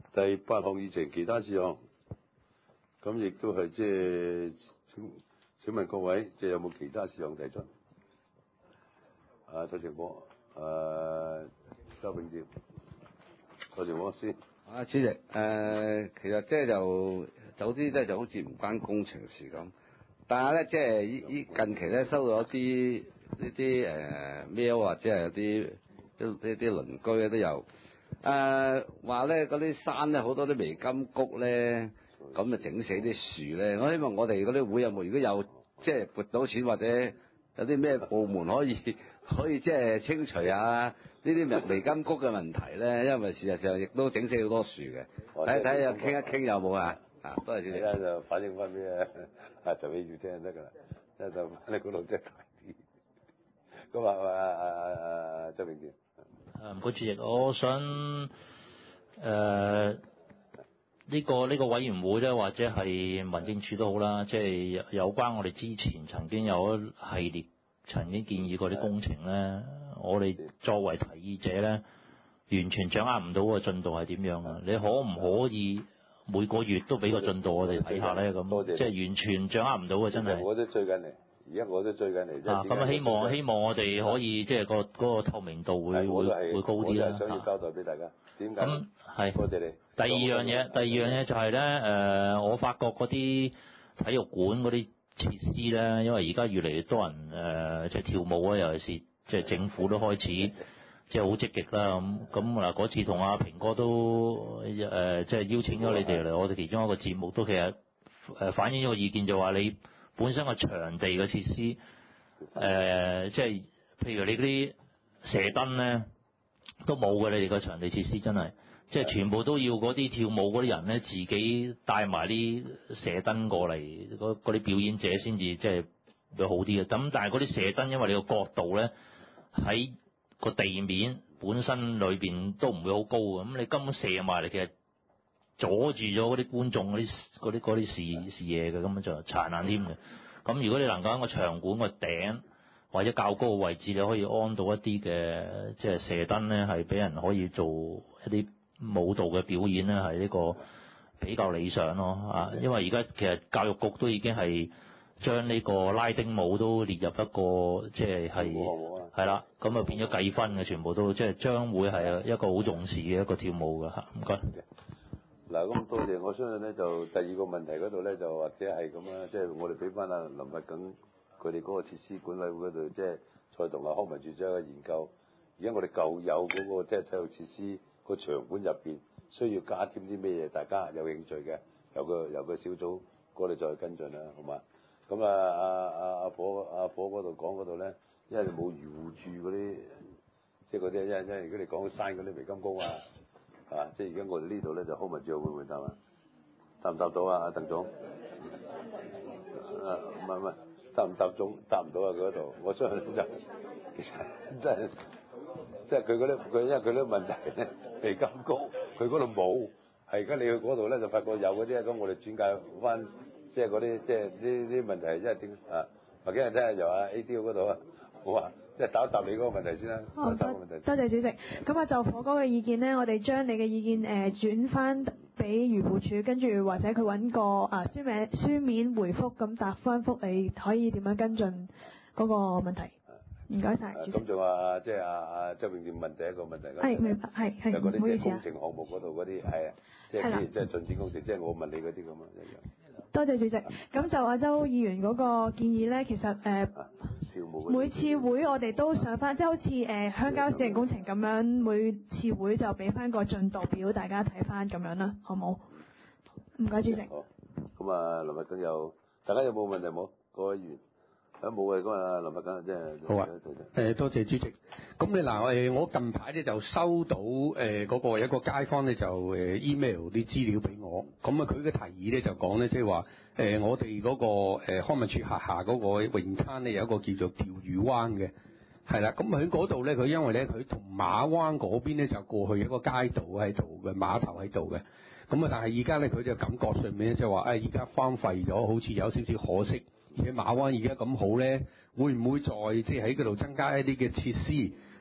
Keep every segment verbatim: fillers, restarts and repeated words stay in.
第八項議程其他事項，咁亦都係即係請請問各位，即係有冇其他事項提出？啊，蔡成波，誒，周永健，蔡成波先。 啊，主席，誒、呃，其實即係就早啲咧就好似唔關工程事咁，但係咧即係依依近期咧收到一啲呢啲誒 mail 或者係有啲啲啲啲鄰居咧都有誒話咧嗰啲山咧好多啲微金谷咧，咁就整死啲樹咧。我希望我哋嗰啲會有冇如果有即係撥到錢或者有啲咩部門可以可以即係清除下呢啲微金谷嘅問題咧，因為事實上亦都整死好多樹嘅。睇睇又傾一傾有冇啊？啊，多謝主席。 而家就反映翻俾啊啊陳美如聽就得㗎啦，即係就你嗰度即係大啲。咁啊啊啊啊啊周永健。 誒唔該主席，我想誒呢、呃這個呢、這個委員會咧，或者係民政處都好啦，即係有關我哋之前曾經有一系列曾經建議過啲工程咧，我哋作為提議者咧，完全掌握唔到個進度係點樣啊！你可唔可以每個月都俾個進度我哋睇下咧？咁即係完全掌握唔到嘅，真係。 我都追緊你，而家我都追緊你。 啊，咁希望希望我哋可以即係、嗰個嗰、嗰個透明度會會會高啲啦。 我就係想要交代俾大家。點解？ 咁係。 多謝你。 第二樣嘢，第二樣嘢就係咧，誒，我發覺嗰啲體育館嗰啲設施咧，因為而家越嚟越多人誒、呃，即係跳舞啊，尤其是即係政府都開始即係好積極啦。咁咁嗱，嗰次同阿平哥都誒、呃，即係邀請咗你哋嚟我哋其中一個節目，都其實誒反映咗個意見，就話你本身個場地嘅設施誒、呃，即係譬如你嗰啲射燈咧都冇嘅，你哋個場地設施真係。即係全部都要嗰啲跳舞嗰啲人咧，自己帶埋啲射燈過嚟，嗰嗰啲表演者先至即係會好啲嘅。咁但係嗰啲射燈，因為你個角度咧喺個地面本身裏邊都唔會好高嘅，咁你根本射埋嚟，其實阻住咗嗰啲觀眾嗰啲嗰啲嗰啲視視野嘅，根本就殘眼添嘅。咁如果你能夠喺個場館個頂或者較高嘅位置，你可以安到一啲嘅即係射燈咧，係俾人可以做一啲舞蹈嘅表演咧，係呢個比較理想咯啊！因為而家其實教育局都已經係將呢個拉丁舞都列入一個即係係係啦，咁啊變咗計分嘅，全部都即係將會係一個好重視嘅一個跳舞嘅嚇。唔該。 嗱，咁多謝，我相信咧就第二個問題嗰度咧就或者係咁啦，即係我哋俾翻阿林物耿佢哋嗰個設施管委會嗰度，即係再同阿康文署做一個研究。而家我哋舊有嗰個即係體育設施個場館入邊需要加添啲咩嘢？大家有興趣嘅，由個由個小組過嚟再跟進啦，好嘛？咁啊，阿阿阿火阿火嗰度講嗰度咧，因為你冇漁護處嗰啲，即係嗰啲，因為因為如果你講山嗰啲微金工啊，啊，即係而家我哋呢度咧就康文署會唔會答啊？答唔答到啊？阿鄧總？啊，唔係唔係，答唔答總？答唔到啊！佢嗰度，我相信就其實真係。即係佢嗰啲，佢因為佢啲問題咧，微金工，佢嗰度冇，係而家你去嗰度咧就發覺有嗰啲，咁我哋轉介翻，即係嗰啲，即係呢啲問題，即係點啊？或者係聽下由阿 A D O 嗰度啊，好啊，即係答一答你嗰個問題先啦。 哦， 答個問題多謝主席。咁啊，就火哥嘅意見咧，我哋將你嘅意見誒、呃、轉翻俾漁護署，跟住或者佢揾個啊書名書面回覆，咁答翻覆你可以點樣跟進嗰個問題。唔該晒， 咁仲話即係阿阿周永健問第一個問題嗰， 係明白，係係， 就嗰啲即係唔好意思啊工程項目嗰度嗰啲係啊，即係即係進展工程，即係我問你嗰啲咁啊一樣。 多謝主席。咁就阿周議員嗰個建議咧，其實誒、呃啊、每次會我哋都上翻，即係好似誒鄉郊小型工程咁樣，每次會就俾翻個進度表，大家睇翻咁樣啦，好冇？唔該，主席。 好。咁啊，林物耿有，大家有冇問題冇？各位議員。啊冇啊，咁啊林物耿即係好啊，誒多謝主席。咁你嗱誒，我近排咧就收到誒嗰個一個街坊咧就誒 email 啲資料俾我，咁啊佢嘅提議咧就講咧即係話誒我哋嗰個誒康文署轄下嗰個泳灘咧有一個叫做釣魚灣嘅，係啦，咁喺嗰度咧佢因為咧佢同馬灣嗰邊咧就過去有一個街道喺度嘅碼頭喺度嘅，咁啊但係而家咧佢就感覺上面咧即係話誒而家荒廢咗，好似有少少可惜。而且馬灣而家咁好咧，會唔會再即係喺嗰度增加一啲嘅設施，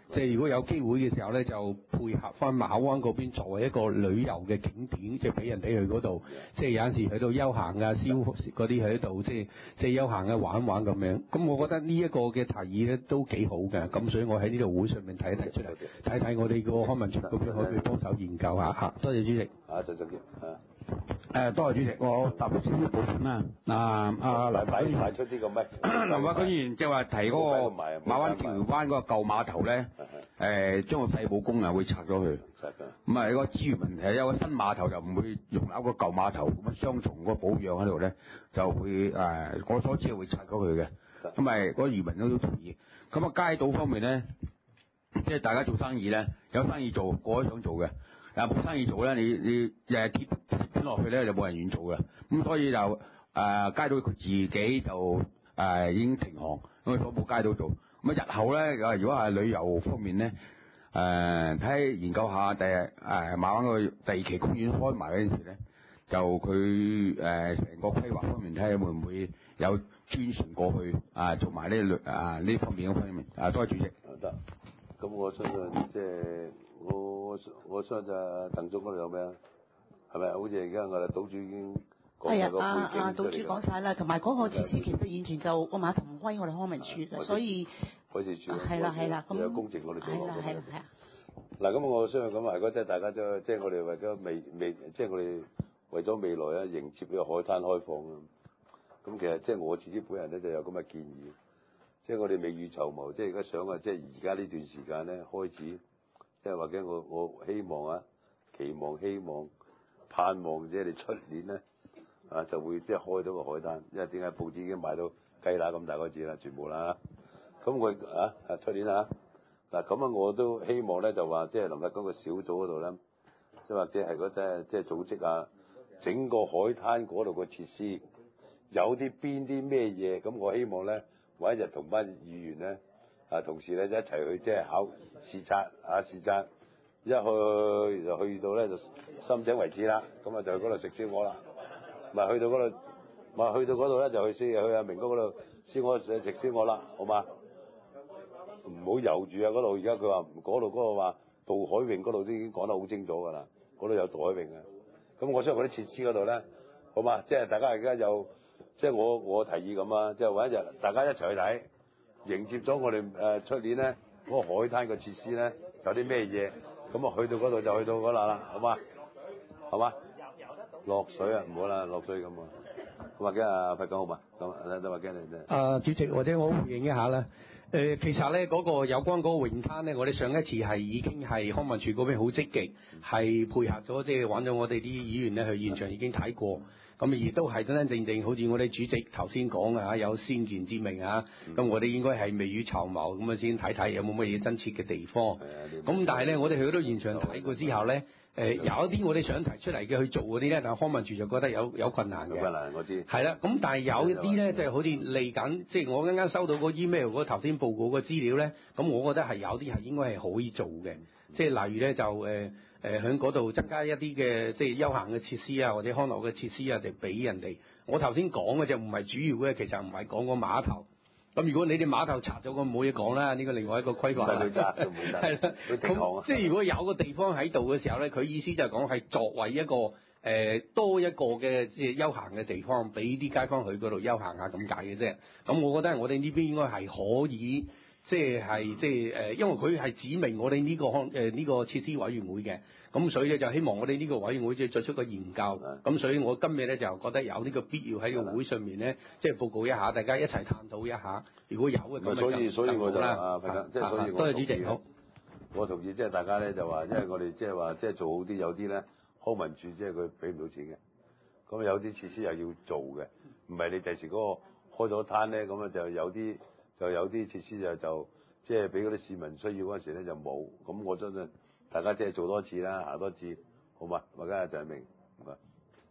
即係如果有機會嘅時候咧，就配合翻馬灣嗰邊作為一個旅遊嘅景點，即係俾人哋去嗰度，即係有陣時去到休閒啊、消嗰啲喺度，即係即係休閒啊玩玩咁樣。咁我覺得呢一個嘅提議咧都幾好嘅，咁所以我喺呢度會上面提一提出嚟，睇睇我哋個康文署嗰邊可唔可以幫手研究下嚇。多謝主席。 啊，陳總結啊。 誒，多謝主席，我答少少部分啦。嗱，阿林擺擺出啲咁咩？ 林華官員即係話提嗰個馬灣釣魚灣嗰個舊碼頭咧，誒將個廢武功啊會拆咗佢。 拆㗎。 咁啊，有個資源問題，有個新碼頭就唔會容納個舊碼頭咁樣雙重個保養喺度咧，就會誒我所知係會拆咗佢嘅。咁咪嗰個漁民都同意。咁啊，街道方面咧，即係大家做生意咧，有生意做，個個都想做嘅。但係冇生意做咧，你你日日貼貼落去咧，就冇人願做嘅。咁所以就誒、呃、街道佢自己就誒、呃、已經停航，咁啊所冇街道做。咁啊日後咧，如果係旅遊方面咧，誒睇下研究下第日誒馬灣個第二期公園開埋嗰陣時咧，就佢誒成個規劃方面睇下會唔會有專船過去啊、呃、做埋呢類啊呢方面嘅方面。啊，多謝主席。 得。咁我相信即係。我我相信鄧總嗰度有咩啊？係咪好似而家我哋島主已經講晒個背景出嚟？ 係啊，啊島主講晒啦，同埋嗰個設施其實完全就個碼頭唔歸我哋康文署嘅，所以海事處係啦係啦，咁有工程我哋做落嘅。 係啦係啊。 嗱咁我相信咁啊，如果即係大家都即係我哋為咗未未即係我哋為咗未來啊迎接呢個海灘開放啊，咁其實即係我自己本人咧就有咁嘅建議，即係我哋未雨綢繆，即係而家想啊，即係而家呢段時間咧開始。即係或者我我希望啊，期望希望盼望即係你出年咧啊就會即係開到個海灘，因為點解報紙已經賣到雞乸咁大個字啦，全部啦。咁我啊啊出年啊嗱咁啊我都希望咧就話即係林日嗰個小組嗰度咧，即係或者係嗰啲即係組織啊，整個海灘嗰度個設施有啲邊啲咩嘢，咁我希望咧，我一日同班議員咧。啊！同事咧一齊去即係考視察啊視察，一去就去到咧就深井為止啦。咁啊就去嗰度食燒鵝啦。咪去到嗰度，咪去到嗰度咧就去先去阿明哥嗰度燒鵝食食燒鵝啦，好嘛？唔好遊住啊！嗰度而家佢話嗰度嗰個話渡海泳嗰度都已經講得好清楚㗎啦。嗰度有渡海泳啊。咁我相信嗰啲設施嗰度咧，好嘛？即係大家而家有即係我我提議咁啊，即係揾一日大家一齊去睇。迎接咗我哋誒出年咧嗰、那個海灘嘅設施咧有啲咩嘢，咁啊去到嗰度就去到嗰度啦，好嘛？好嘛？落水啊，唔好啦，落水咁啊。咁啊，嘅阿費講好嘛？咁都話驚你啫。 啊，主席或者我回應一下啦。誒、呃，其實咧嗰、那個有關嗰個泳灘咧，我哋上一次係已經係康文署嗰邊好積極，係配合咗即係揾咗我哋啲議員咧去現場已經睇過。咁亦都係真真正正好似我哋主席頭先講啊，有先見之明啊。咁、嗯、我哋應該係未雨綢繆咁啊，先睇睇有冇乜嘢真切嘅地方。咁、嗯、但係咧，我哋去到現場睇過之後咧，誒、呃、有一啲我哋想提出嚟嘅去做嗰啲咧，但係康文署就覺得有有困難嘅。 有困難，我知。係啦，咁但係有一啲咧，即係好似嚟緊，即係我啱啱收到個 email 嗰頭先報告嘅資料咧，咁我覺得係有啲係應該係可以做嘅。即係例如咧就誒。誒喺嗰度增加一啲嘅即係休閒嘅設施啊，或者康樂嘅設施啊，就俾人哋。我頭先講嘅就唔係主要嘅，其實唔係講個碼頭。咁如果你哋碼頭拆咗，咁冇嘢講啦。呢個另外一個規劃啦。係啦，咁即係如果有個地方喺度嘅時候咧，佢意思就係講係作為一個誒、呃、多一個嘅即係休閒嘅地方，俾啲街坊去嗰度休閒下咁解嘅啫。咁我覺得我哋呢邊應該係可以。即係即係誒，因為佢係指明我哋呢、這個康誒呢個設施委員會嘅，咁所以咧就希望我哋呢個委員會即係作出個研究，咁所以我今日咧就覺得有呢個必要喺個會上面咧，即係報告一下，大家一齊探討一下，如果有嘅咁所以所以我就啦， 啊，即係所以我多謝主席好， 我同意即係大家咧就話，因為我哋即係話即係做好啲，有啲咧康文署即係佢俾唔到錢嘅，咁有啲設施又要做嘅，唔係你第時嗰個開咗攤咧，咁啊就有啲。就有啲設施就就即係俾嗰啲市民需要嗰陣時咧就冇，咁我相信大家即係做多次啦，行多次，好嘛？我而家就係明，唔該。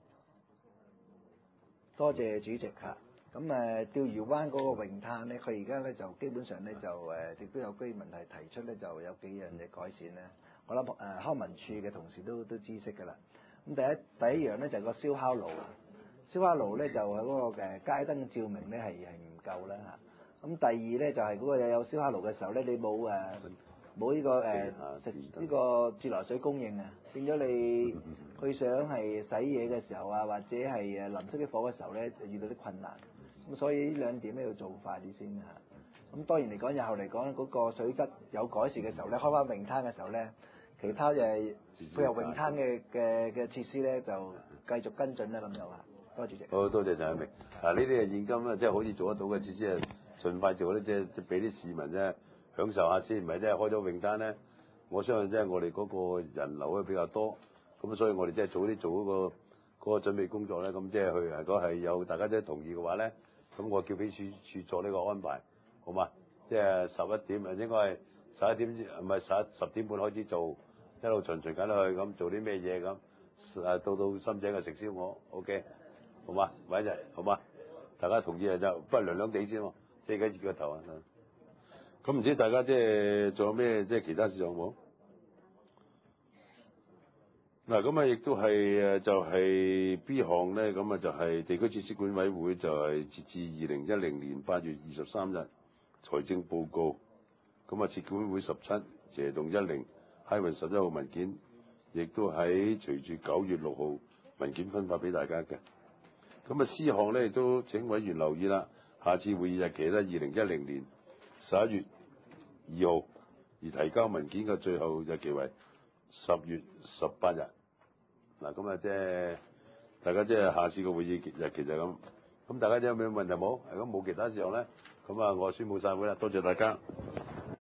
多謝主席嚇。咁誒釣魚灣嗰個泳灘咧，佢而家咧就基本上咧就誒亦都有居民係提出咧就有幾樣嘅改善咧。我諗誒康文署嘅同事都都知悉㗎啦。咁第一第一樣咧就係個燒烤爐，燒烤爐咧就係嗰個誒街燈照明咧係係唔夠啦嚇。咁第二咧就係嗰個有燒烤爐嘅時候咧，你冇誒冇呢、這個誒食呢個自來水供應啊，變咗你去想係洗嘢嘅時候啊，或者係誒淋熄啲火嘅時候咧，就遇到啲困難。咁所以呢兩點咧要做快啲先嚇。咁當然嚟講，日後嚟講嗰、那個水質有改善嘅時候咧，開翻泳灘嘅時候咧，其他嘅配合泳灘嘅嘅嘅設施咧就繼續跟進啦咁就話。多謝主席。 好多謝陳啟明。啊，呢啲係現金啦，即係可以做得到嘅設施係盡快做咧，即係俾啲市民啫享受下先，唔係即係開咗泳灘咧。我相信即係我哋嗰個人流咧比較多，咁所以我哋即係早啲做嗰、那個嗰、那個準備工作咧，咁即係去如果係有大家都同意嘅話咧，咁我叫俾處處做呢個安排，好嘛？即係十一點啊，應該係十一點唔係十一十點半開始做，一路循循緊去咁做啲咩嘢咁，誒到到深井嘅食燒鵝 ，OK， 好嘛？揾一日好嘛？大家同意啊就不如涼涼地先喎，即係而家熱個頭啊！咁唔知大家即係仲有咩即係其他事項冇？嗱，咁啊亦都係誒就係 B 項咧，咁啊就係地區設施管委會就係截至二零一零年八月二十三日財政報告，咁啊設管會十七謝動一零 Highway 十一號文件，亦都喺隨住九月六號文件分發俾大家嘅。咁啊 C 項咧亦都請委員留意啦，下次會議日期咧二零一零年十一月二號，而提交文件嘅最後日期為十月十八日。嗱，咁啊即係大家即係下次個會議日期就係咁。咁大家有咩問題冇？係咁冇其他事項咧，咁啊我宣佈散會啦，多謝大家。